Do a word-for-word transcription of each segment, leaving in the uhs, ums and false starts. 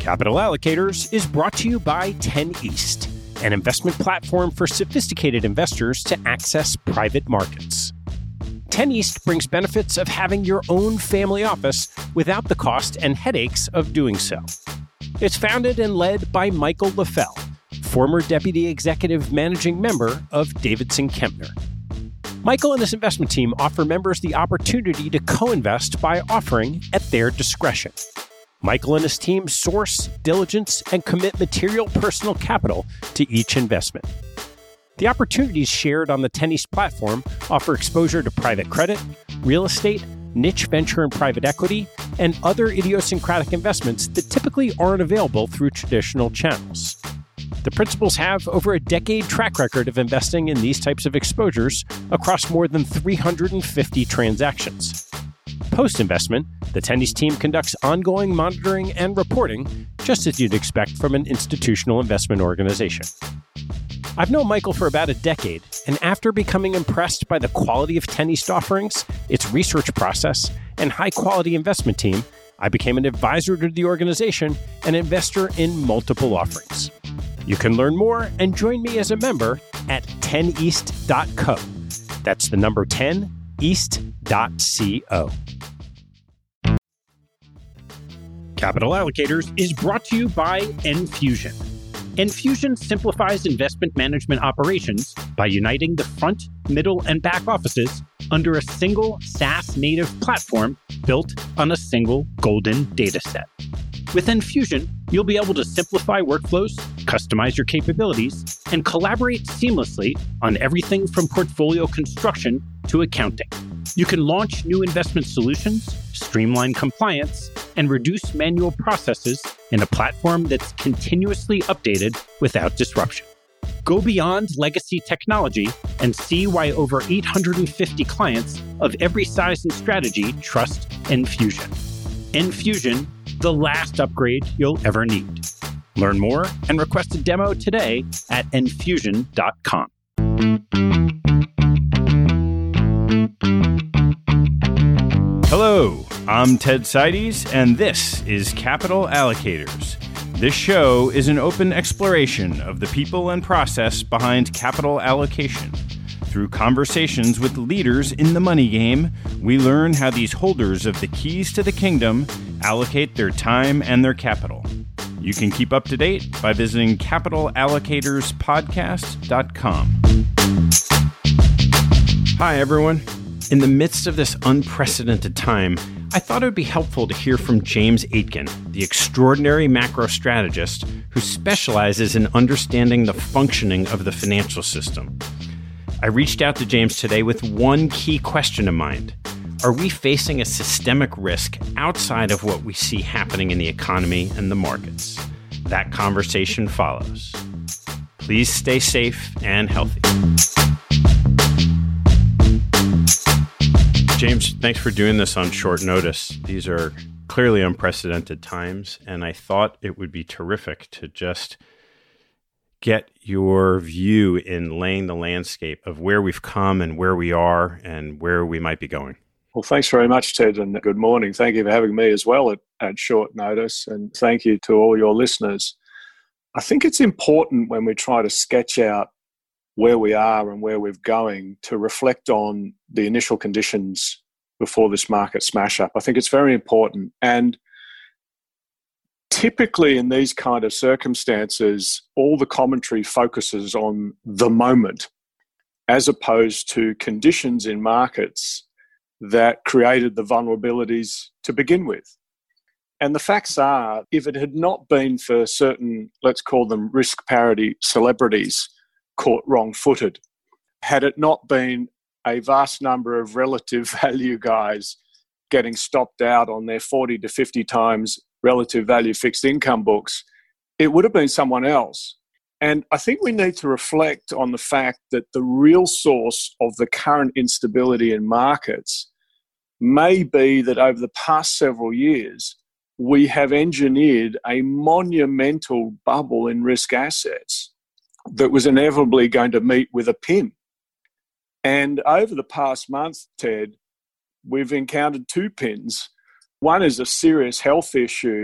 Capital Allocators is brought to you by ten East, an investment platform for sophisticated investors to access private markets. ten East brings benefits of having your own family office without the cost and headaches of doing so. It's founded and led by Michael LaFell, former Deputy Executive Managing Member of Davidson Kempner. Michael and his investment team offer members the opportunity to co-invest by offering at their discretion. Michael and his team source, diligence, and commit material personal capital to each investment. The opportunities shared on the ten East platform offer exposure to private credit, real estate, niche venture and private equity, and other idiosyncratic investments that typically aren't available through traditional channels. The principals have over a decade track record of investing in these types of exposures across more than three hundred fifty transactions. Post-investment, the ten East team conducts ongoing monitoring and reporting, just as you'd expect from an institutional investment organization. I've known Michael for about a decade, and after becoming impressed by the quality of ten East offerings, its research process, and high-quality investment team, I became an advisor to the organization and investor in multiple offerings. You can learn more and join me as a member at ten east dot co. That's the number ten east dot co. Capital Allocators is brought to you by Enfusion. Enfusion simplifies investment management operations by uniting the front, middle, and back offices under a single SaaS-native platform built on a single golden data set. With Enfusion, you'll be able to simplify workflows, customize your capabilities, and collaborate seamlessly on everything from portfolio construction to accounting. You can launch new investment solutions, streamline compliance, and reduce manual processes in a platform that's continuously updated without disruption. Go beyond legacy technology and see why over eight hundred fifty clients of every size and strategy trust Enfusion. Enfusion, the last upgrade you'll ever need. Learn more and request a demo today at enfusion dot com. Hello, I'm Ted Seides, and this is Capital Allocators. This show is an open exploration of the people and process behind capital allocation. Through conversations with leaders in the money game, we learn how these holders of the keys to the kingdom allocate their time and their capital. You can keep up to date by visiting capital allocators podcast dot com. Hi, everyone. In the midst of this unprecedented time, I thought it would be helpful to hear from James Aitken, the extraordinary macro strategist who specializes in understanding the functioning of the financial system. I reached out to James today with one key question in mind. Are we facing a systemic risk outside of what we see happening in the economy and the markets? That conversation follows. Please stay safe and healthy. James, thanks for doing this on short notice. These are clearly unprecedented times, and I thought it would be terrific to just get your view in laying the landscape of where we've come and where we are and where we might be going. Well, thanks very much, Ted, and good morning. Thank you for having me as well at, at short notice, and thank you to all your listeners. I think it's important when we try to sketch out where we are and where we're going to reflect on the initial conditions before this market smash up. I think it's very important. And typically in these kind of circumstances, all the commentary focuses on the moment as opposed to conditions in markets that created the vulnerabilities to begin with. And the facts are, if it had not been for certain, let's call them risk parity celebrities, caught wrong-footed, had it not been a vast number of relative value guys getting stopped out on their forty to fifty times relative value fixed income books, it would have been someone else. And I think we need to reflect on the fact that the real source of the current instability in markets may be that over the past several years, we have engineered a monumental bubble in risk assets that was inevitably going to meet with a pin. And over the past month, Ted, we've encountered two pins. One is a serious health issue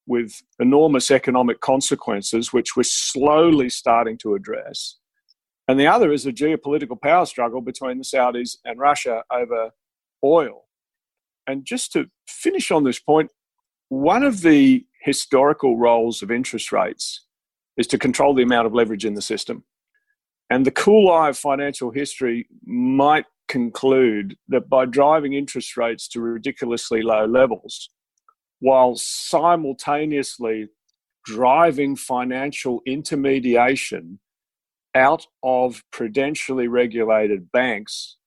with enormous economic consequences, which we're slowly starting to address. And the other is a geopolitical power struggle between the Saudis and Russia over oil. And just to finish on this point, one of the historical roles of interest rates is to control the amount of leverage in the system. And the cool eye of financial history might conclude that by driving interest rates to ridiculously low levels, while simultaneously driving financial intermediation out of prudentially regulated banks,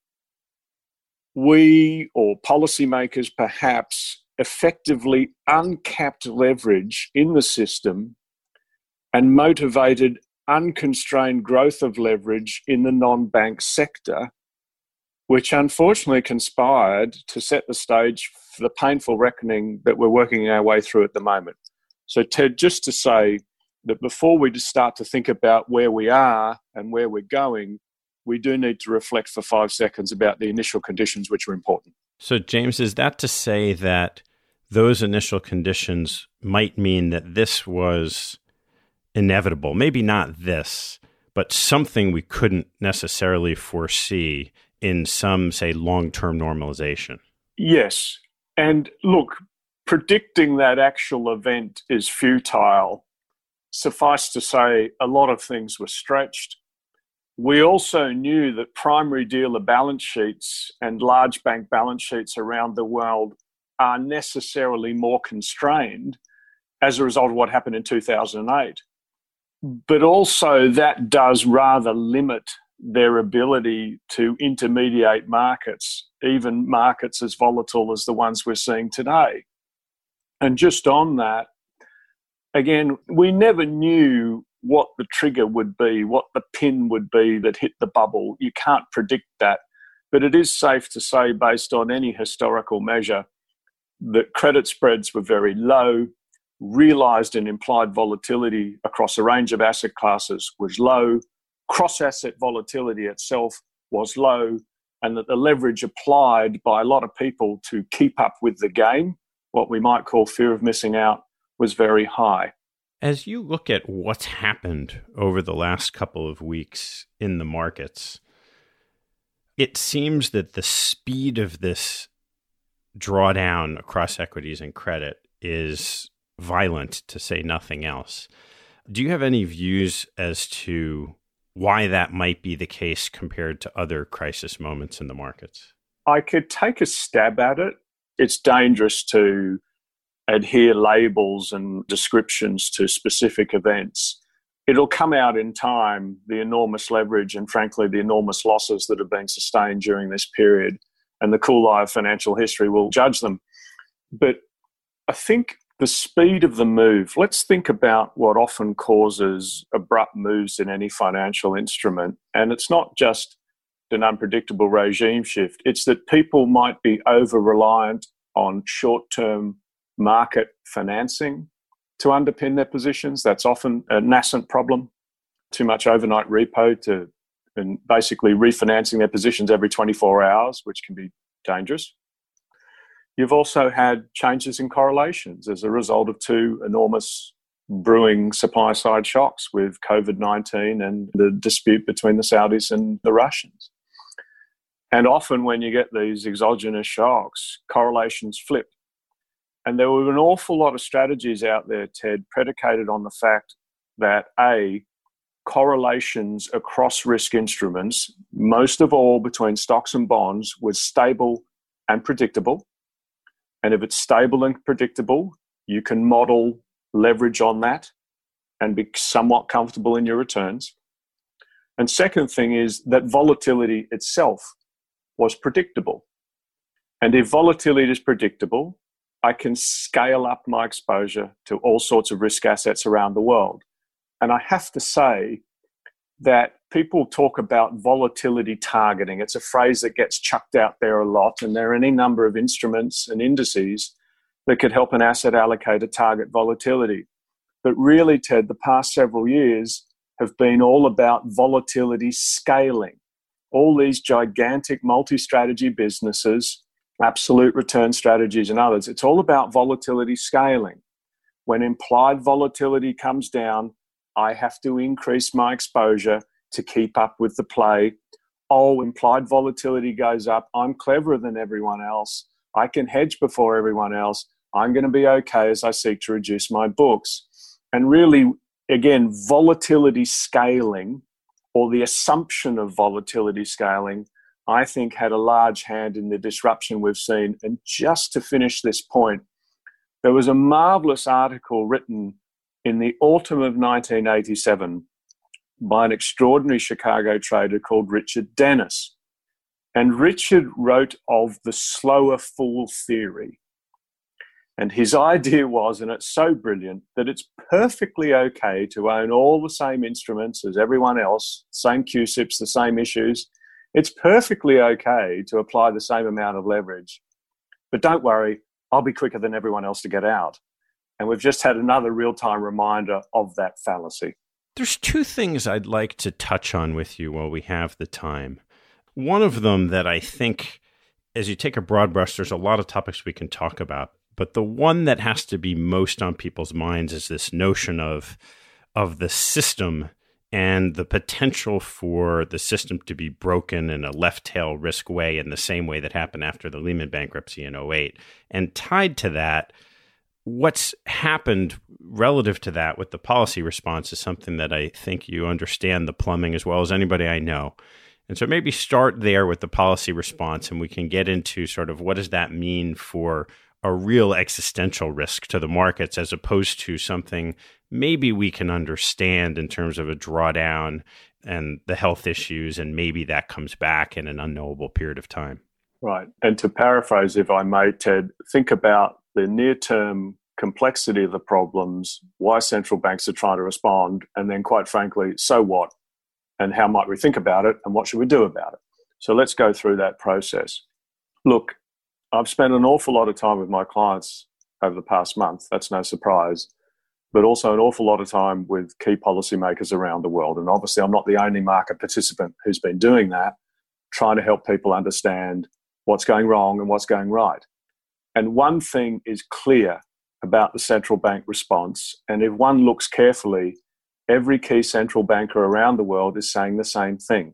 we or policymakers perhaps effectively uncapped leverage in the system and motivated unconstrained growth of leverage in the non-bank sector, which unfortunately conspired to set the stage for the painful reckoning that we're working our way through at the moment. So, Ted, just to say that before we just start to think about where we are and where we're going, we do need to reflect for five seconds about the initial conditions which are important. So, James, is that to say that those initial conditions might mean that this was inevitable? Maybe not this, but something we couldn't necessarily foresee in some, say, long-term normalization? Yes. And look, predicting that actual event is futile. Suffice to say, a lot of things were stretched. We also knew that primary dealer balance sheets and large bank balance sheets around the world are necessarily more constrained as a result of what happened in two thousand eight. But also that does rather limit their ability to intermediate markets, even markets as volatile as the ones we're seeing today. And just on that, again, we never knew what the trigger would be, what the pin would be that hit the bubble. You can't predict that. But it is safe to say, based on any historical measure, that credit spreads were very low, realised and implied volatility across a range of asset classes was low, cross-asset volatility itself was low, and that the leverage applied by a lot of people to keep up with the game, what we might call fear of missing out, was very high. As you look at what's happened over the last couple of weeks in the markets, it seems that the speed of this drawdown across equities and credit is violent, to say nothing else. Do you have any views as to why that might be the case compared to other crisis moments in the markets? I could take a stab at it. It's dangerous to adhere labels and descriptions to specific events. It'll come out in time, the enormous leverage and frankly the enormous losses that have been sustained during this period, and the cool eye of financial history will judge them. But I think the speed of the move, let's think about what often causes abrupt moves in any financial instrument. And it's not just an unpredictable regime shift. It's that people might be over-reliant on short-term market financing to underpin their positions. That's often a nascent problem. Too much overnight repo to and basically refinancing their positions every twenty-four hours, which can be dangerous. You've also had changes in correlations as a result of two enormous brewing supply-side shocks with COVID nineteen and the dispute between the Saudis and the Russians. And often when you get these exogenous shocks, correlations flip. And there were an awful lot of strategies out there, Ted, predicated on the fact that A, correlations across risk instruments, most of all between stocks and bonds, was stable and predictable. And if it's stable and predictable, you can model leverage on that and be somewhat comfortable in your returns. And second thing is that volatility itself was predictable. And if volatility is predictable, I can scale up my exposure to all sorts of risk assets around the world. And I have to say that people talk about volatility targeting. It's a phrase that gets chucked out there a lot, and there are any number of instruments and indices that could help an asset allocator target volatility. But really, Ted, the past several years have been all about volatility scaling. All these gigantic multi-strategy businesses, absolute return strategies and others, it's all about volatility scaling. when implied volatility comes down, I have to increase my exposure to keep up with the play. Oh, implied volatility goes up. I'm cleverer than everyone else. I can hedge before everyone else. I'm going to be okay as I seek to reduce my books. And really, again, volatility scaling, or the assumption of volatility scaling, I think had a large hand in the disruption we've seen. And just to finish this point, there was a marvelous article written in the autumn of nineteen eighty-seven by an extraordinary Chicago trader called Richard Dennis. And Richard wrote of the slower fool theory. And his idea was, and it's so brilliant, that it's perfectly okay to own all the same instruments as everyone else, same Q SIPs, the same issues. It's perfectly okay to apply the same amount of leverage. But don't worry, I'll be quicker than everyone else to get out. And we've just had another real-time reminder of that fallacy. There's two things I'd like to touch on with you while we have the time. One of them that I think, as you take a broad brush, there's a lot of topics we can talk about. But the one that has to be most on people's minds is this notion of, of the system and the potential for the system to be broken in a left tail risk way, in the same way that happened after the Lehman bankruptcy in oh eight. And tied to that, what's happened relative to that with the policy response is something that I think you understand the plumbing as well as anybody I know. And so maybe start there with the policy response, and we can get into sort of what does that mean for a real existential risk to the markets, as opposed to something maybe we can understand in terms of a drawdown and the health issues, and maybe that comes back in an unknowable period of time. Right. And to paraphrase, if I may, Ted, think about the near-term complexity of the problems, why central banks are trying to respond, and then quite frankly, so what? And how might we think about it, and what should we do about it? So let's go through that process. Look, I've spent an awful lot of time with my clients over the past month. That's no surprise. But also an awful lot of time with key policymakers around the world. And obviously, I'm not the only market participant who's been doing that, trying to help people understand what's going wrong and what's going right. And one thing is clear about the central bank response. And if one looks carefully, every key central banker around the world is saying the same thing.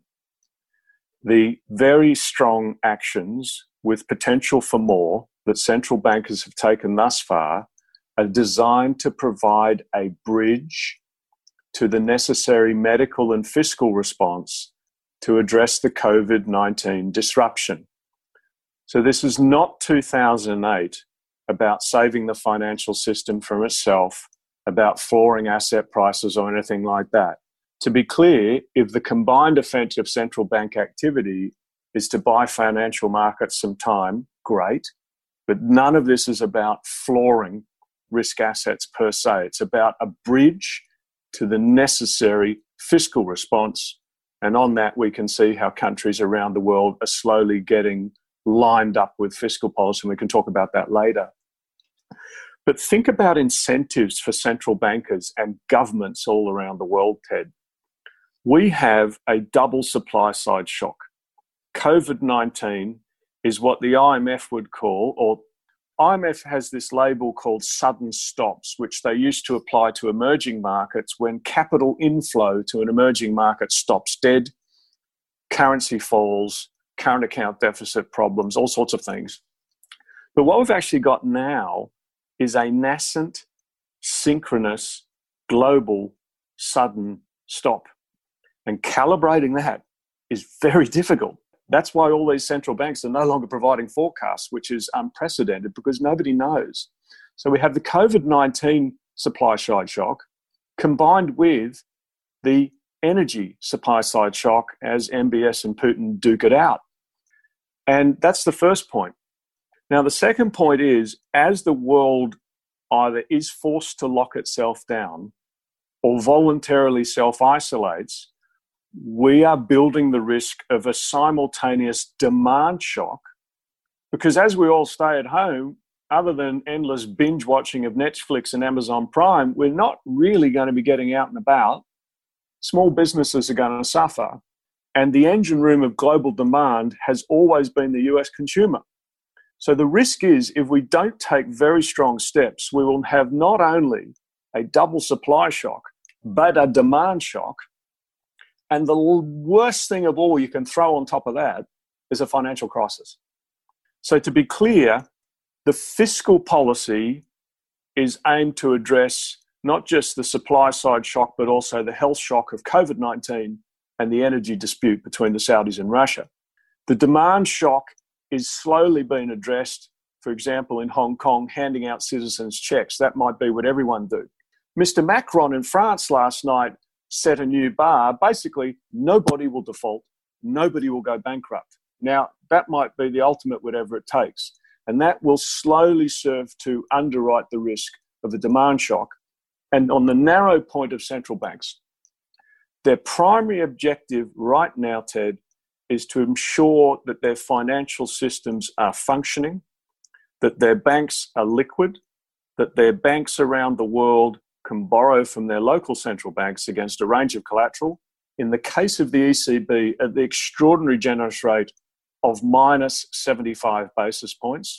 The very strong actions with potential for more that central bankers have taken thus far are designed to provide a bridge to the necessary medical and fiscal response to address the COVID nineteen disruption. So this is not two thousand eight about saving the financial system from itself, about flooring asset prices or anything like that. To be clear, if the combined effect of central bank activity is to buy financial markets some time, great. But none of this is about flooring risk assets per se. It's about a bridge to the necessary fiscal response. And on that, we can see how countries around the world are slowly getting lined up with fiscal policy. And we can talk about that later. But think about incentives for central bankers and governments all around the world, Ted. We have a double supply side shock. COVID nineteen is what the I M F would call, or I M F has this label called sudden stops, which they used to apply to emerging markets when capital inflow to an emerging market stops dead, currency falls, current account deficit problems, all sorts of things. But what we've actually got now is a nascent, synchronous, global, sudden stop. And calibrating that is very difficult. That's why all these central banks are no longer providing forecasts, which is unprecedented because nobody knows. So we have the COVID nineteen supply side shock combined with the energy supply side shock as M B S and Putin duke it out. And that's the first point. Now, the second point is, as the world either is forced to lock itself down or voluntarily self-isolates, we are building the risk of a simultaneous demand shock because as we all stay at home, other than endless binge watching of Netflix and Amazon Prime, we're not really going to be getting out and about. Small businesses are going to suffer. And the engine room of global demand has always been the U S consumer. So the risk is if we don't take very strong steps, we will have not only a double supply shock, but a demand shock. And the worst thing of all you can throw on top of that is a financial crisis. So to be clear, the fiscal policy is aimed to address not just the supply side shock, but also the health shock of COVID nineteen and the energy dispute between the Saudis and Russia. The demand shock is slowly being addressed, for example, in Hong Kong, handing out citizens' checks. That might be what everyone do. Mister Macron in France last night set a new bar. Basically, nobody will default. Nobody will go bankrupt. Now, that might be the ultimate whatever it takes. And that will slowly serve to underwrite the risk of a demand shock. And on the narrow point of central banks, their primary objective right now, Ted, is to ensure that their financial systems are functioning, that their banks are liquid, that their banks around the world can borrow from their local central banks against a range of collateral. In the case of the E C B, at the extraordinary generous rate of minus seventy-five basis points,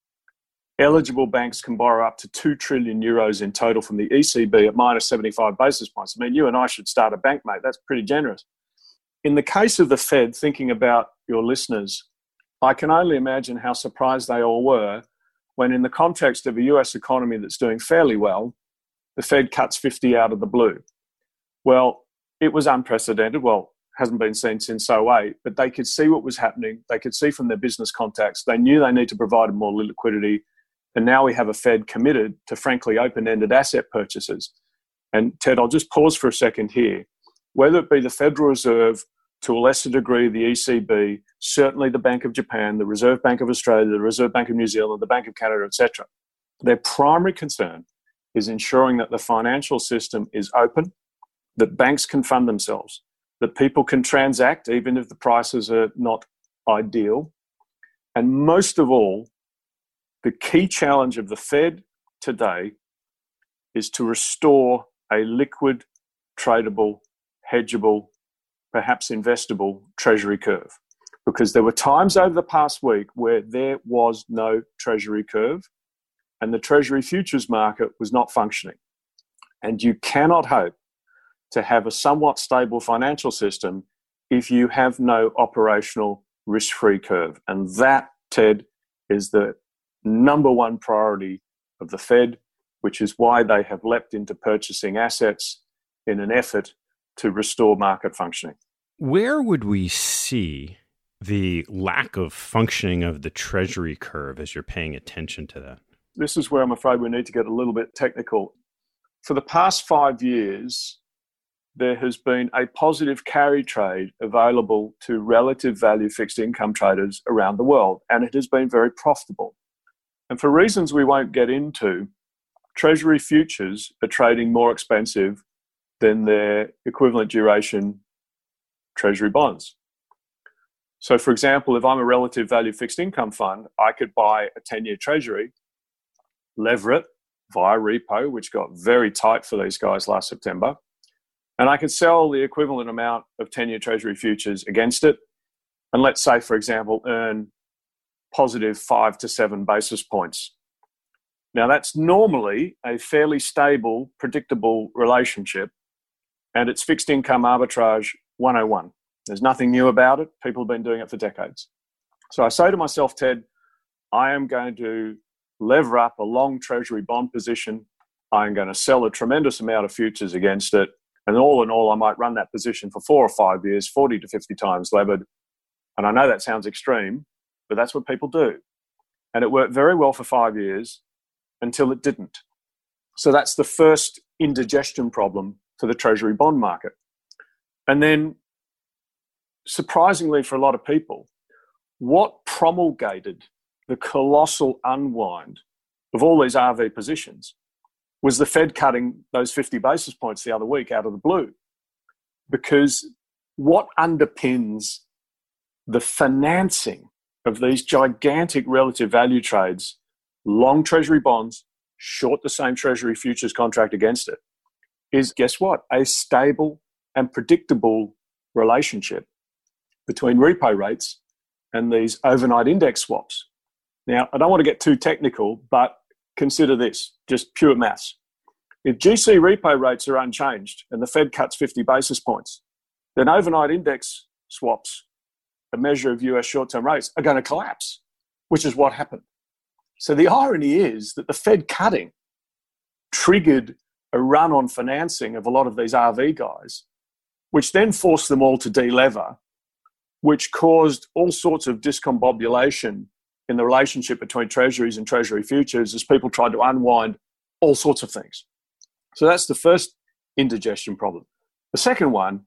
eligible banks can borrow up to two trillion euros in total from the E C B at minus seventy-five basis points. I mean, you and I should start a bank, mate. That's pretty generous. In the case of the Fed, thinking about your listeners, I can only imagine how surprised they all were when, in the context of a U S economy that's doing fairly well, the Fed cuts fifty out of the blue. Well, it was unprecedented. Well, hasn't been seen since oh eight, but they could see what was happening. They could see from their business contacts. They knew they need to provide more liquidity. And now we have a Fed committed to, frankly, open-ended asset purchases. And Ted, I'll just pause for a second here. Whether it be the Federal Reserve, to a lesser degree the E C B, certainly the Bank of Japan, the Reserve Bank of Australia, the Reserve Bank of New Zealand, the Bank of Canada, et cetera, their primary concern is ensuring that the financial system is open, that banks can fund themselves, that people can transact even if the prices are not ideal. And most of all, the key challenge of the Fed today is to restore a liquid, tradable, hedgeable, perhaps investable treasury curve. Because there were times over the past week where there was no treasury curve and the treasury futures market was not functioning. And you cannot hope to have a somewhat stable financial system if you have no operational risk-free curve. And that, Ted, is the number one priority of the Fed, which is why they have leapt into purchasing assets in an effort to restore market functioning. Where would we see the lack of functioning of the treasury curve as you're paying attention to that? This is where I'm afraid we need to get a little bit technical. For the past five years, there has been a positive carry trade available to relative value fixed income traders around the world, and it has been very profitable. And for reasons we won't get into, treasury futures are trading more expensive than their equivalent duration treasury bonds. So, for example, if I'm a relative value fixed income fund, I could buy a ten-year treasury, lever it via repo, which got very tight for these guys last September, and I could sell the equivalent amount of ten-year treasury futures against it, and let's say, for example, earn positive five to seven basis points. Now, that's normally a fairly stable, predictable relationship, and it's fixed income arbitrage one oh one. There's nothing new about it. People have been doing it for decades. So I say to myself, Ted, I am going to lever up a long treasury bond position. I'm going to sell a tremendous amount of futures against it. And all in all, I might run that position for four or five years, forty to fifty times levered. And I know that sounds extreme, but that's what people do. And it worked very well for five years until it didn't. So that's the first indigestion problem for the treasury bond market. And then, surprisingly for a lot of people, what promulgated the colossal unwind of all these R V positions was the Fed cutting those fifty basis points the other week out of the blue. Because what underpins the financing of these gigantic relative value trades, long treasury bonds, short the same treasury futures contract against it, is, guess what? A stable and predictable relationship between repo rates and these overnight index swaps. Now, I don't want to get too technical, but consider this, just pure maths. If G C repo rates are unchanged and the Fed cuts fifty basis points, then overnight index swaps, a measure of U S short-term rates, are going to collapse, which is what happened. So the irony is that the Fed cutting triggered a run on financing of a lot of these R V guys, which then forced them all to delever, which caused all sorts of discombobulation in the relationship between treasuries and treasury futures as people tried to unwind all sorts of things. So that's the first indigestion problem. The second one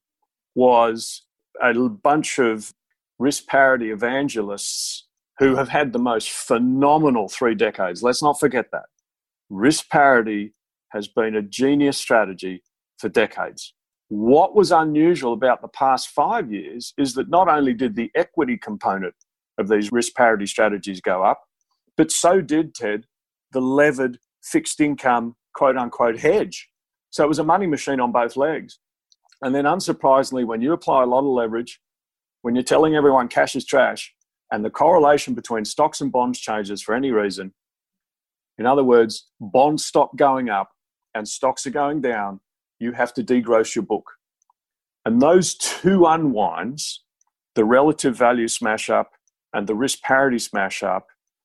was a bunch of risk parity evangelists who have had the most phenomenal three decades. Let's not forget that. Risk parity has been a genius strategy for decades. What was unusual about the past five years is that not only did the equity component of these risk parity strategies go up, but so did, Ted, the levered fixed income quote unquote hedge. So it was a money machine on both legs. And then unsurprisingly, when you apply a lot of leverage, when you're telling everyone cash is trash, and the correlation between stocks and bonds changes for any reason, in other words, bonds stop going up and stocks are going down, you have to degross your book. And those two unwinds, the relative value smash up and the risk parity smash up,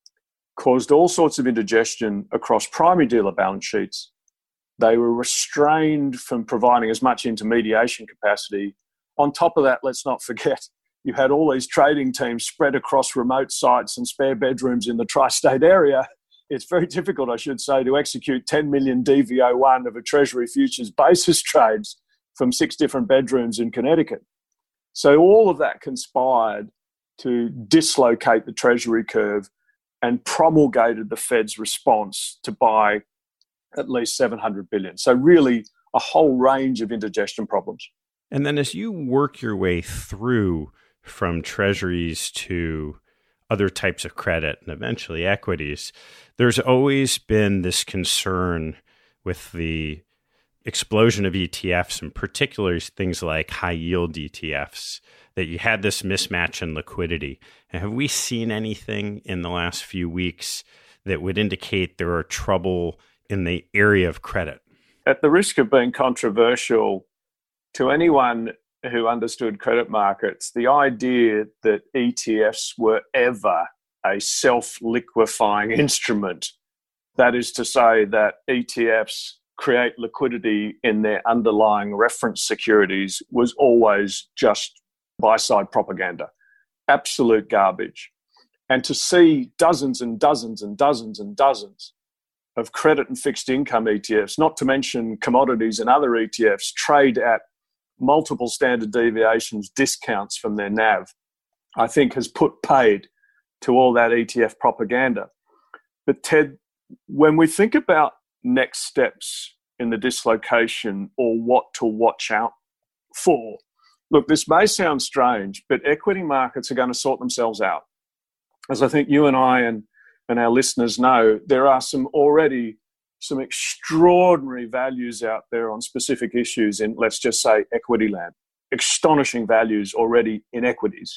caused all sorts of indigestion across primary dealer balance sheets. They were restrained from providing as much intermediation capacity. On top of that, let's not forget, you had all these trading teams spread across remote sites and spare bedrooms in the tri-state area. It's very difficult, I should say, to execute ten million D V O one of a Treasury futures basis trades from six different bedrooms in Connecticut. So all of that conspired to dislocate the Treasury curve and promulgated the Fed's response to buy at least seven hundred billion. So really a whole range of indigestion problems. And then as you work your way through from treasuries to other types of credit and eventually equities, there's always been this concern with the explosion of E T Fs, and particularly things like high yield E T Fs, that you had this mismatch in liquidity. And have we seen anything in the last few weeks that would indicate there are trouble in the area of credit? At the risk of being controversial, to anyone who understood credit markets, the idea that E T Fs were ever a self-liquefying instrument, that is to say that E T Fs create liquidity in their underlying reference securities, was always just buy-side propaganda. Absolute garbage. And to see dozens and dozens and dozens and dozens of credit and fixed income E T Fs, not to mention commodities and other E T Fs, trade at multiple standard deviations, discounts from their N A V, I think has put paid to all that E T F propaganda. But Ted, when we think about next steps in the dislocation or what to watch out for, look, this may sound strange, but equity markets are going to sort themselves out. As I think you and I and, and our listeners know, there are some already some extraordinary values out there on specific issues in, let's just say, equity land. Astonishing values already in equities.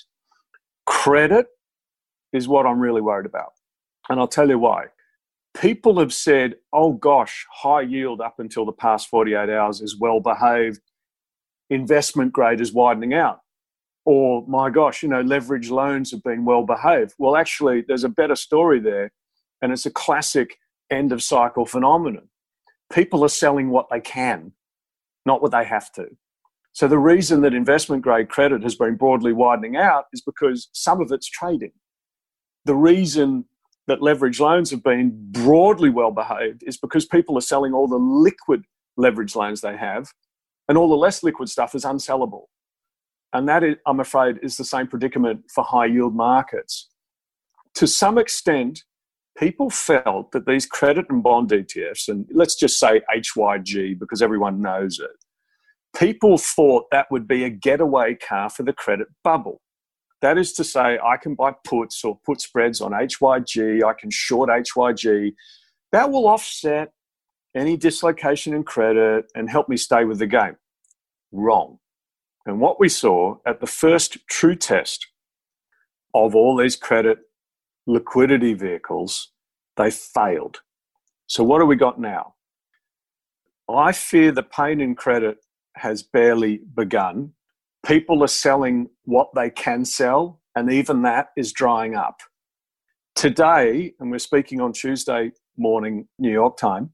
Credit is what I'm really worried about. And I'll tell you why. People have said, oh gosh, high yield up until the past forty-eight hours is well behaved. Investment grade is widening out. Or, my gosh, you know, leverage loans have been well behaved. Well, actually, there's a better story there. And it's a classic end of cycle phenomenon. People are selling what they can, not what they have to. So the reason that investment grade credit has been broadly widening out is because some of it's trading. The reason that leverage loans have been broadly well behaved is because people are selling all the liquid leverage loans they have, and all the less liquid stuff is unsellable. And that, is, I'm afraid, is the same predicament for high yield markets. To some extent, people felt that these credit and bond E T Fs, and let's just say H Y G because everyone knows it, people thought that would be a getaway car for the credit bubble. That is to say, I can buy puts or put spreads on H Y G, I can short H Y G. That will offset any dislocation in credit and help me stay with the game. Wrong. And what we saw at the first true test of all these credit liquidity vehicles, they failed. So what have we got now? I fear the pain in credit has barely begun. People are selling what they can sell, and even that is drying up. Today, and we're speaking on Tuesday morning, New York time,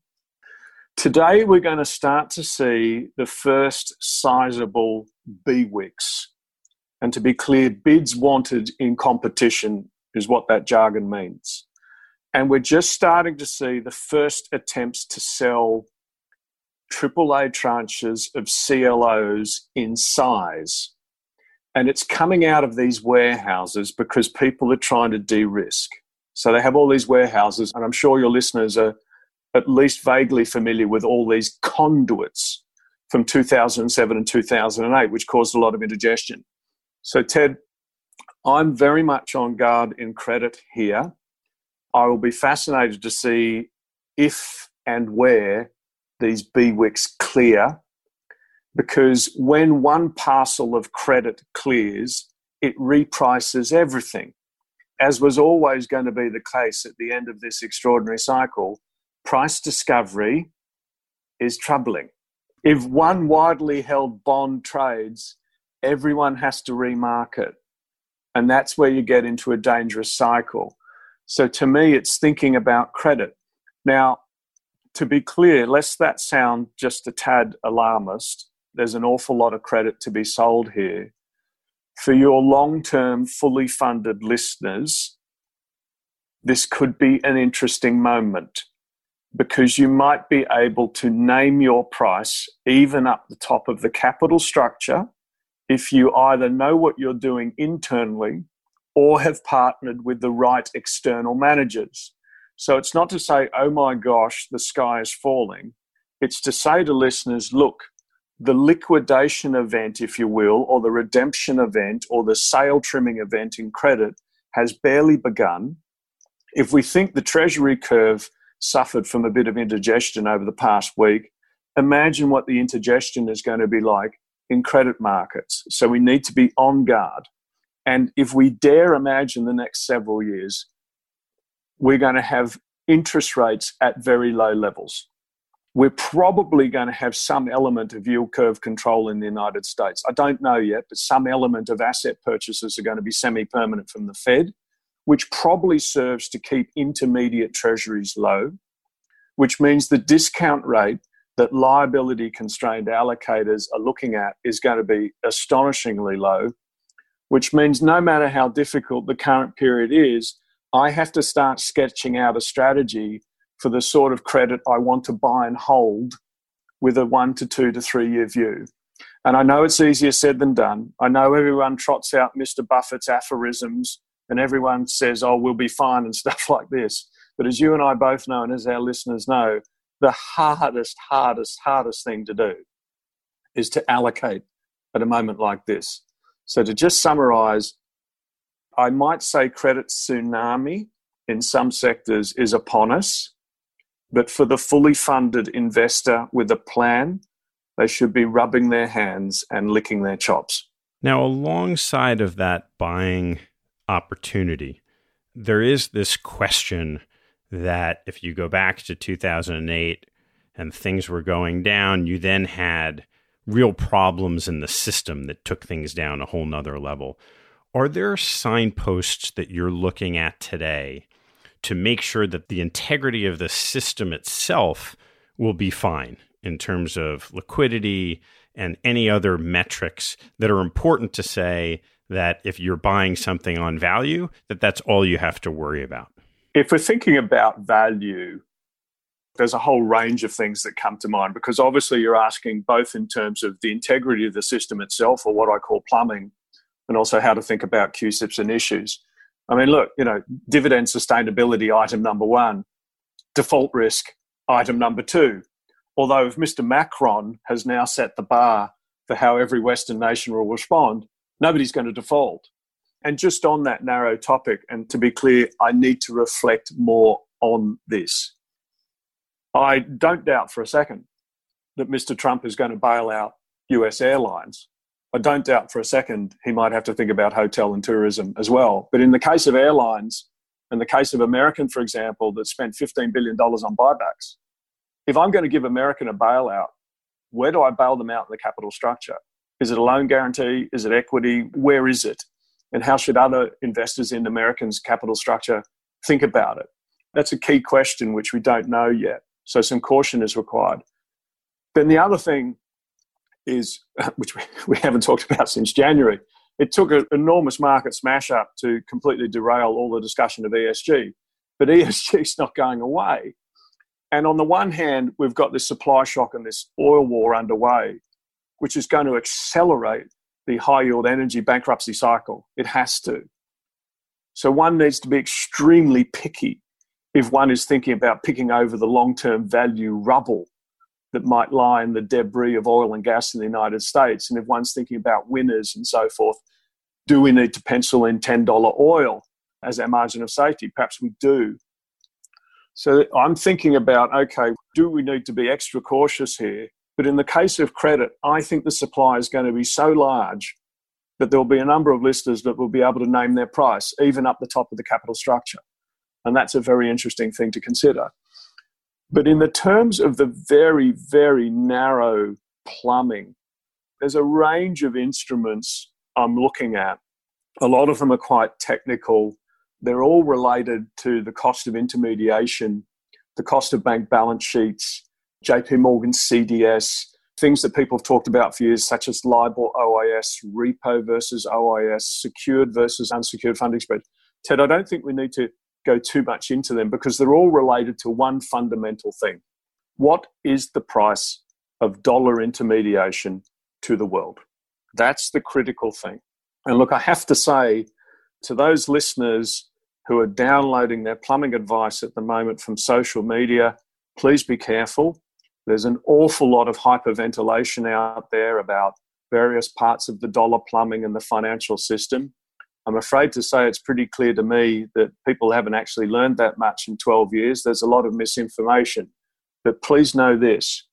today we're going to start to see the first sizable B W I Cs. And to be clear, bids wanted in competition is what that jargon means. And we're just starting to see the first attempts to sell triple A tranches of C L Os in size. And it's coming out of these warehouses because people are trying to de-risk. So they have all these warehouses, and I'm sure your listeners are at least vaguely familiar with all these conduits from two thousand seven and two thousand eight, which caused a lot of indigestion. So, Ted, I'm very much on guard in credit here. I will be fascinated to see if and where these B W I Cs clear, because when one parcel of credit clears, it reprices everything. As was always going to be the case at the end of this extraordinary cycle, price discovery is troubling. If one widely held bond trades, everyone has to remarket. And that's where you get into a dangerous cycle. So to me, it's thinking about credit. Now, to be clear, lest that sound just a tad alarmist, there's an awful lot of credit to be sold here. For your long-term, fully funded listeners, this could be an interesting moment because you might be able to name your price even up the top of the capital structure if you either know what you're doing internally or have partnered with the right external managers. So it's not to say, oh my gosh, the sky is falling. It's to say to listeners, look, the liquidation event, if you will, or the redemption event or the sale trimming event in credit has barely begun. If we think the Treasury curve suffered from a bit of indigestion over the past week, imagine what the indigestion is going to be like in credit markets. So we need to be on guard. And if we dare imagine the next several years, we're going to have interest rates at very low levels. We're probably going to have some element of yield curve control in the United States. I don't know yet, but some element of asset purchases are going to be semi-permanent from the Fed, which probably serves to keep intermediate treasuries low, which means the discount rate that liability-constrained allocators are looking at is going to be astonishingly low, which means no matter how difficult the current period is, I have to start sketching out a strategy for the sort of credit I want to buy and hold with a one to two to three year view. And I know it's easier said than done. I know everyone trots out Mister Buffett's aphorisms and everyone says, oh, we'll be fine and stuff like this. But as you and I both know, and as our listeners know, the hardest, hardest, hardest thing to do is to allocate at a moment like this. So to just summarize, I might say credit tsunami in some sectors is upon us. But for the fully funded investor with a plan, they should be rubbing their hands and licking their chops. Now, alongside of that buying opportunity, there is this question that if you go back to two thousand eight and things were going down, you then had real problems in the system that took things down a whole nother level. Are there signposts that you're looking at today to make sure that the integrity of the system itself will be fine in terms of liquidity and any other metrics that are important to say that if you're buying something on value, that that's all you have to worry about? If we're thinking about value, there's a whole range of things that come to mind, because obviously you're asking both in terms of the integrity of the system itself, or what I call plumbing, and also how to think about Q SIPs and issues. I mean, look, you know, dividend sustainability, item number one, default risk, item number two. Although if Mister Macron has now set the bar for how every Western nation will respond, nobody's going to default. And just on that narrow topic, and to be clear, I need to reflect more on this. I don't doubt for a second that Mister Trump is going to bail out U S airlines. I don't doubt for a second he might have to think about hotel and tourism as well. But in the case of airlines, In the case of American, for example, that spent fifteen billion dollars on buybacks. If I'm going to give American a bailout, where do I bail them out in the capital structure? Is it a loan guarantee? Is it equity? Where is it? And how should other investors in American's capital structure think about it? That's a key question which we don't know yet. So some caution is required. Then the other thing is, which we, we haven't talked about since January, it took an enormous market smash up to completely derail all the discussion of E S G. But E S G is not going away. And on the one hand, we've got this supply shock and this oil war underway, which is going to accelerate the high yield energy bankruptcy cycle. It has to. So one needs to be extremely picky if one is thinking about picking over the long-term value rubble that might lie in the debris of oil and gas in the United States. And if one's thinking about winners and so forth, do we need to pencil in ten dollars oil as our margin of safety? Perhaps we do. So I'm thinking about, okay, do we need to be extra cautious here? But in the case of credit, I think the supply is going to be so large that there will be a number of listers that will be able to name their price, even up the top of the capital structure. And that's a very interesting thing to consider. But in the terms of the very, very narrow plumbing, there's a range of instruments I'm looking at. A lot of them are quite technical. They're all related to the cost of intermediation, the cost of bank balance sheets, J P Morgan C D S, things that people have talked about for years, such as LIBOR O I S, repo versus O I S, secured versus unsecured funding spread. Ted, I don't think we need to go too much into them because they're all related to one fundamental thing. What is the price of dollar intermediation to the world? That's the critical thing. And look, I have to say to those listeners who are downloading their plumbing advice at the moment from social media, please be careful. There's an awful lot of hyperventilation out there about various parts of the dollar plumbing and the financial system. I'm afraid to say it's pretty clear to me that people haven't actually learned that much in twelve years. There's a lot of misinformation. But please know this.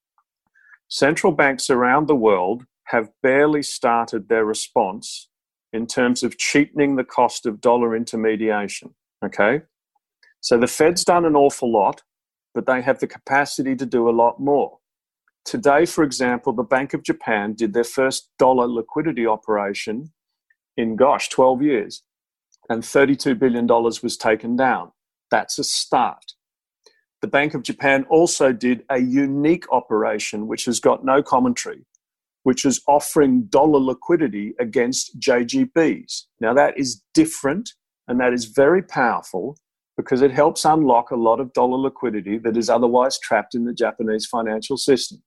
Central banks around the world have barely started their response in terms of cheapening the cost of dollar intermediation, okay? So the Fed's done an awful lot, but they have the capacity to do a lot more. Today, for example, the Bank of Japan did their first dollar liquidity operation in, gosh, twelve years, and thirty-two billion dollars was taken down. That's a start. The Bank of Japan also did a unique operation, which has got no commentary, which is offering dollar liquidity against J G Bs. Now, that is different, and that is very powerful because it helps unlock a lot of dollar liquidity that is otherwise trapped in the Japanese financial system.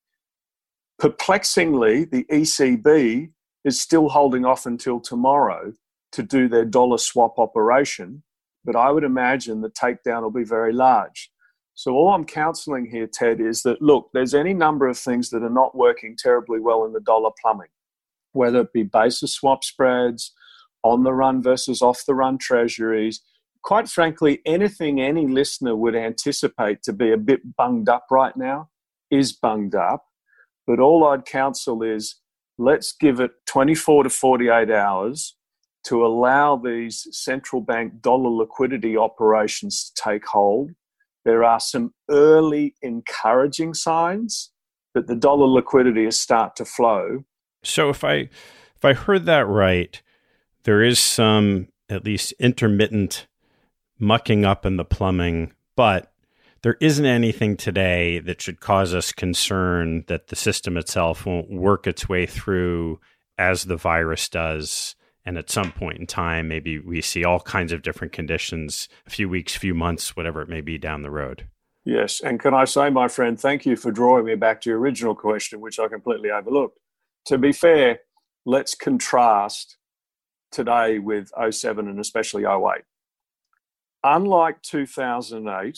Perplexingly, the E C B is still holding off until tomorrow to do their dollar swap operation, but I would imagine the takedown will be very large. So all I'm counseling here, Ted, is that, look, there's any number of things that are not working terribly well in the dollar plumbing, whether it be basis swap spreads, on-the-run versus off-the-run treasuries. Quite frankly, anything any listener would anticipate to be a bit bunged up right now is bunged up. But all I'd counsel is let's give it twenty-four to forty-eight hours to allow these central bank dollar liquidity operations to take hold. There are some early encouraging signs that the dollar liquidity is start to flow. So if I if I heard that right, there is some at least intermittent mucking up in the plumbing, but there isn't anything today that should cause us concern that the system itself won't work its way through as the virus does. And at some point in time, maybe we see all kinds of different conditions, a few weeks, few months, whatever it may be down the road. Yes. And can I say, my friend, thank you for drawing me back to your original question, which I completely overlooked. To be fair, let's contrast today with oh seven and especially oh eight. Unlike two thousand eight,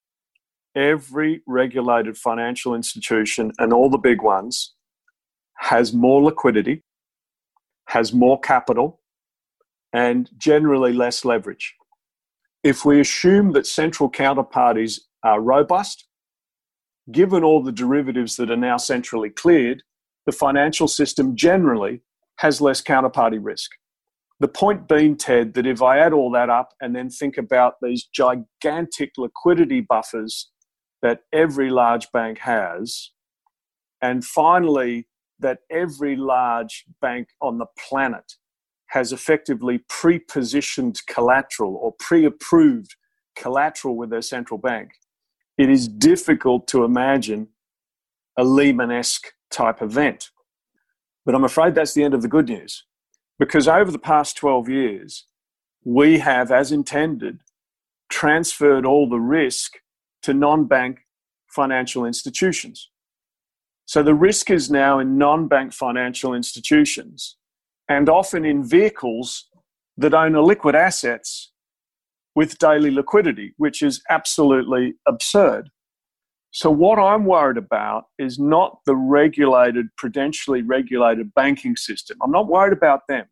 every regulated financial institution and all the big ones has more liquidity, has more capital, and generally less leverage. If we assume that central counterparties are robust, given all the derivatives that are now centrally cleared, the financial system generally has less counterparty risk. The point being, Ted, that if I add all that up and then think about these gigantic liquidity buffers that every large bank has, and finally that every large bank on the planet has effectively pre-positioned collateral or pre-approved collateral with their central bank, it is difficult to imagine a Lehman-esque type event. But I'm afraid that's the end of the good news. Because over the past twelve years, we have, as intended, transferred all the risk to non-bank financial institutions. So the risk is now in non-bank financial institutions and often in vehicles that own illiquid assets with daily liquidity, which is absolutely absurd. So what I'm worried about is not the regulated, prudentially regulated banking system. I'm not worried about them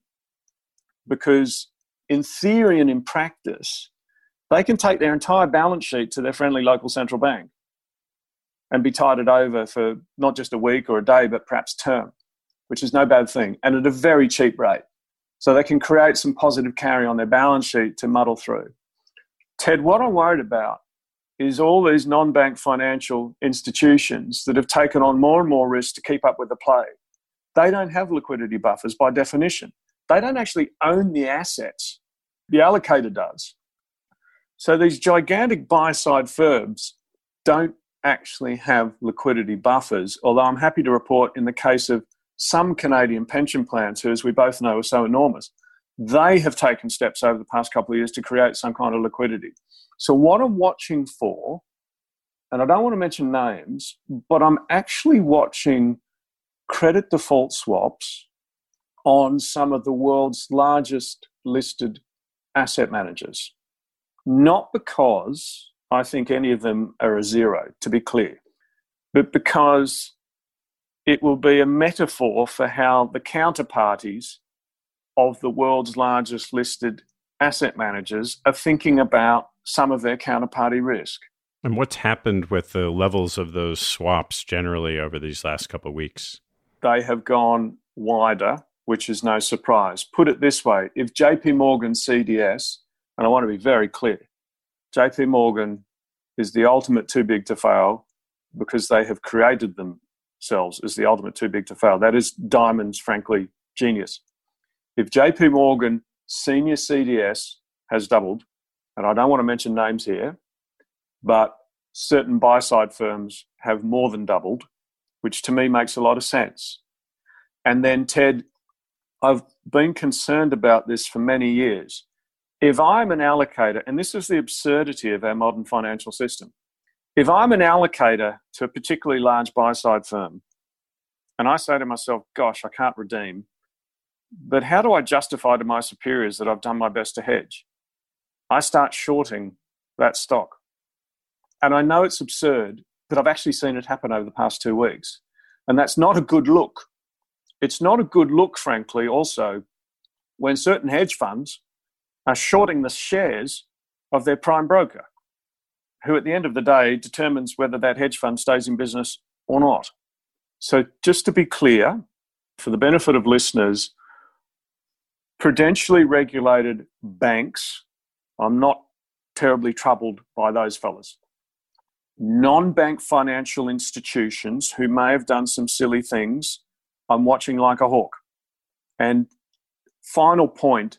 because in theory and in practice, they can take their entire balance sheet to their friendly local central bank and be tided over for not just a week or a day, but perhaps term, which is no bad thing, and at a very cheap rate. So they can create some positive carry on their balance sheet to muddle through. Ted, what I'm worried about is all these non-bank financial institutions that have taken on more and more risk to keep up with the play. They don't have liquidity buffers by definition. They don't actually own the assets. The allocator does. So these gigantic buy-side firms don't actually have liquidity buffers, although I'm happy to report in the case of some Canadian pension plans, who, as we both know, are so enormous, they have taken steps over the past couple of years to create some kind of liquidity. So what I'm watching for, and I don't want to mention names, but I'm actually watching credit default swaps on some of the world's largest listed asset managers. Not because I think any of them are a zero, to be clear, but because it will be a metaphor for how the counterparties of the world's largest listed asset managers are thinking about some of their counterparty risk. And what's happened with the levels of those swaps generally over these last couple of weeks? They have gone wider, which is no surprise. Put it this way, if J P Morgan C D S, and I want to be very clear, J P Morgan is the ultimate too big to fail because they have created themselves as the ultimate too big to fail. That is Diamond's, frankly, genius. If J P Morgan senior C D S has doubled, and I don't want to mention names here, but certain buy-side firms have more than doubled, which to me makes a lot of sense. And then, Ted, I've been concerned about this for many years. If I'm an allocator, and this is the absurdity of our modern financial system, if I'm an allocator to a particularly large buy-side firm, and I say to myself, gosh, I can't redeem, but how do I justify to my superiors that I've done my best to hedge? I start shorting that stock. And I know it's absurd, but I've actually seen it happen over the past two weeks. And that's not a good look. It's not a good look, frankly, also, when certain hedge funds are shorting the shares of their prime broker, who at the end of the day determines whether that hedge fund stays in business or not. So just to be clear, for the benefit of listeners, prudentially regulated banks, I'm not terribly troubled by those fellas. Non-bank financial institutions who may have done some silly things, I'm watching like a hawk. And final point,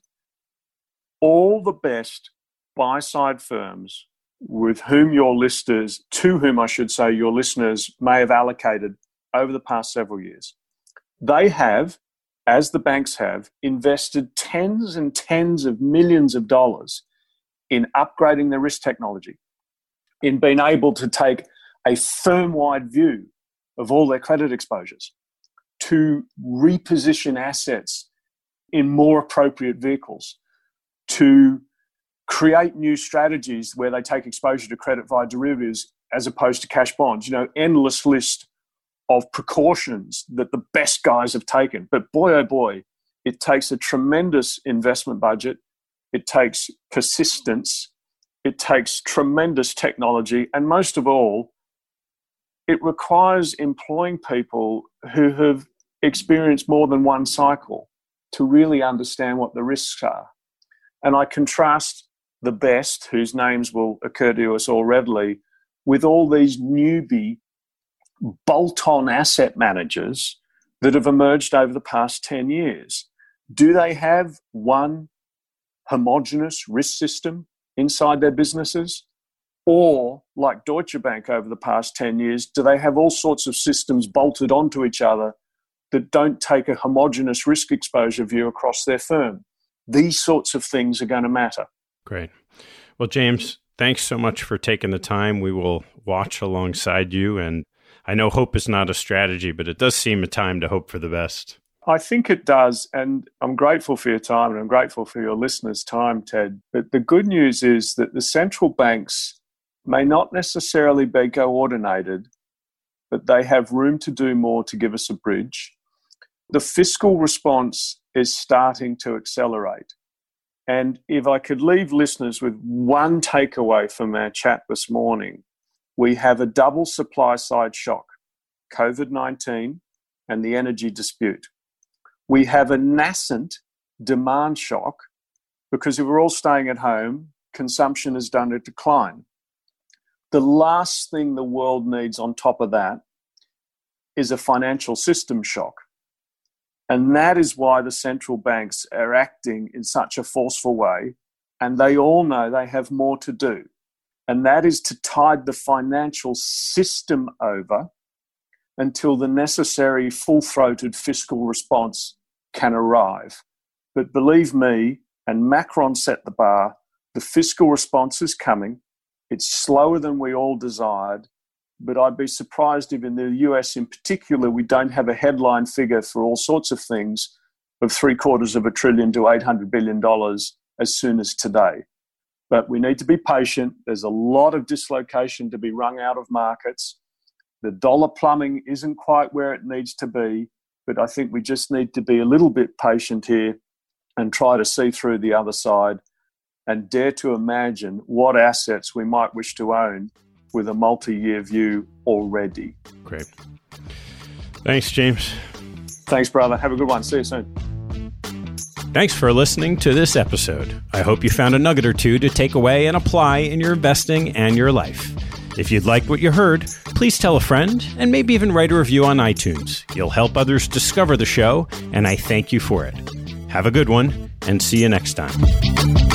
all the best buy-side firms with whom your listeners, to whom I should say your listeners may have allocated over the past several years, they have, as the banks have, invested tens and tens of millions of dollars in upgrading their risk technology, in being able to take a firm-wide view of all their credit exposures, to reposition assets in more appropriate vehicles, to create new strategies where they take exposure to credit via derivatives as opposed to cash bonds. You know, endless list of precautions that the best guys have taken. But boy, oh boy, it takes a tremendous investment budget. It takes persistence. It takes tremendous technology. And most of all, it requires employing people who have experienced more than one cycle to really understand what the risks are. And I contrast the best, whose names will occur to us all readily, with all these newbie bolt-on asset managers that have emerged over the past ten years. Do they have one homogenous risk system inside their businesses? Or, like Deutsche Bank over the past ten years, do they have all sorts of systems bolted onto each other that don't take a homogenous risk exposure view across their firm? These sorts of things are going to matter. Great. Well, James, thanks so much for taking the time. We will watch alongside you. And I know hope is not a strategy, but it does seem a time to hope for the best. I think it does. And I'm grateful for your time and I'm grateful for your listeners' time, Ted. But the good news is that the central banks may not necessarily be coordinated, but they have room to do more to give us a bridge. The fiscal response is starting to accelerate. And if I could leave listeners with one takeaway from our chat this morning, we have a double supply side shock, COVID nineteen and the energy dispute. We have a nascent demand shock because if we're all staying at home, consumption has done a decline. The last thing the world needs on top of that is a financial system shock. And that is why the central banks are acting in such a forceful way. And they all know they have more to do. And that is to tide the financial system over until the necessary full-throated fiscal response can arrive. But believe me, and Macron set the bar, the fiscal response is coming. It's slower than we all desired. But I'd be surprised if in the U S in particular, we don't have a headline figure for all sorts of things of three quarters of a trillion to eight hundred billion dollars as soon as today. But we need to be patient. There's a lot of dislocation to be wrung out of markets. The dollar plumbing isn't quite where it needs to be, but I think we just need to be a little bit patient here and try to see through the other side and dare to imagine what assets we might wish to own with a multi-year view already. Great. Thanks, James. Thanks, brother. Have a good one. See you soon. Thanks for listening to this episode. I hope you found a nugget or two to take away and apply in your investing and your life. If you'd like what you heard, please tell a friend and maybe even write a review on iTunes. You'll help others discover the show, and I thank you for it. Have a good one, and see you next time.